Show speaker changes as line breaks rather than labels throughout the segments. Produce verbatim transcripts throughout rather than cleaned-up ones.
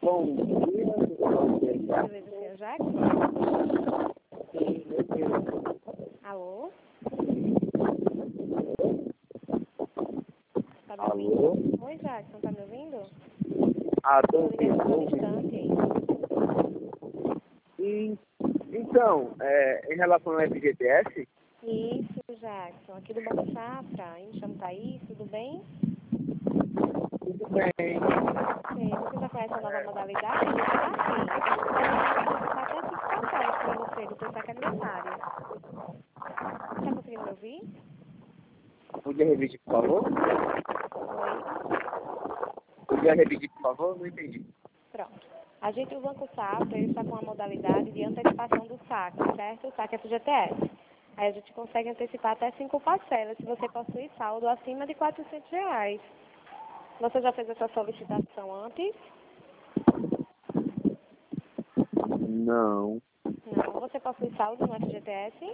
Bom dia,
Beleza, senhor Jackson?
sim, meu Deus.
Alô? Tá me
Alô?
ouvindo? Oi, Jackson, tá me ouvindo?
Ah,
Tô
tô
ligando no
ouvindo.
instante.
E, então, é, em relação ao F G T S,
Isso, Jackson. Aqui do Banco Safra. Eu me chamo Thaís, tudo bem?
tudo bem.
Sim, você já conhece a nova modalidade? Está sim. A gente vai até cinco parcelas para você do seu saque aniversário. Tá conseguindo me ouvir?
Podia repetir, por favor?
Oi?
Podia repetir, por favor? Não entendi.
Pronto. A gente, o Banco Safra, ele está com a modalidade de antecipação do saque, certo? O saque F G T S. Aí a gente consegue antecipar até cinco parcelas se você possui saldo acima de quatrocentos reais. Você já fez essa solicitação antes?
Não.
Não. Você possui saldo no F G T S?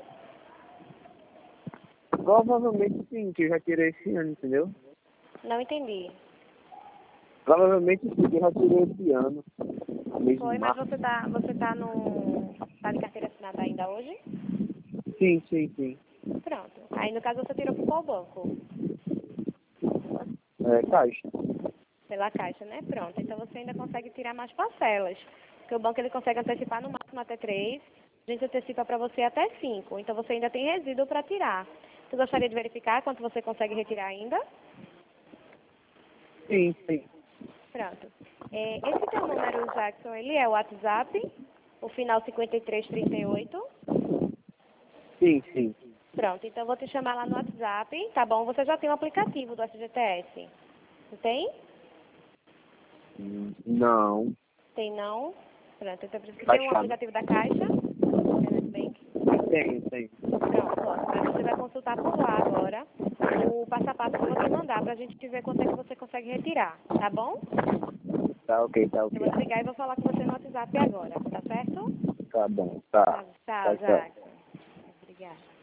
Provavelmente sim, que eu já tirei esse ano, entendeu?
Não entendi.
Provavelmente sim, que eu já tirei esse ano. Mês de
Foi, mas
março.
você tá, você tá no... tá de carteira assinada ainda hoje?
Sim, sim, sim.
Pronto. Aí, no caso, você tirou por qual banco?
É, caixa.
Pela Caixa, né? Pronto. Então, você ainda consegue tirar mais parcelas. Porque o banco, ele consegue antecipar no máximo até três. A gente antecipa para você até cinco. Então, você ainda tem resíduo para tirar. Você gostaria de verificar quanto você consegue retirar ainda?
Sim, sim.
Pronto. É, esse teu número, Jackson, ele é o WhatsApp? O final cinquenta e três trinta e oito?
Sim, sim.
Pronto. Então, eu vou te chamar lá no WhatsApp, tá bom? Você já tem o aplicativo do F G T S? Não tem?
Hum, Não.
Tem não? Pronto. Então, por isso que tem um
Baixado.
aplicativo da Caixa. Internet Bank.
Tem, tem.
Pronto, ótimo. Aí você vai consultar por lá agora o passo a passo que eu vou te mandar pra gente ver quanto é que você consegue retirar, tá bom?
Tá ok, tá
Eu
ok.
vou te ligar e vou falar com você no WhatsApp agora, tá certo?
Tá bom,
Tá,
tá.
tchau,
Tá, tchau.
Jackson. Obrigada.